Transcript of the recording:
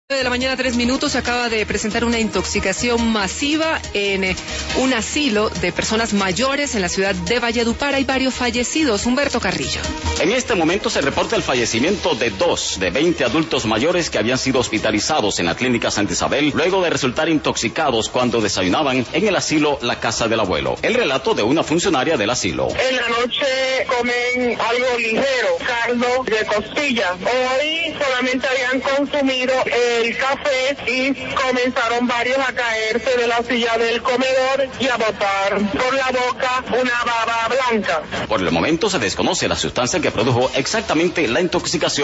De la mañana, 3 minutos, se acaba de presentar una intoxicación masiva en un asilo de personas mayores en la ciudad de Valledupar. Hay varios fallecidos. Humberto Carrillo. En este momento se reporta el fallecimiento de 2 de 20 adultos mayores que habían sido hospitalizados en la clínica Santa Isabel luego de resultar intoxicados cuando desayunaban en el asilo La Casa del Abuelo. El relato de una funcionaria del asilo. En la noche comen algo ligero, caldo de costilla. Hoy solamente habían consumido el café y comenzaron varios a caerse de la silla del comedor y a botar por la boca una baba blanca. Por el momento se desconoce la sustancia que produjo exactamente la intoxicación.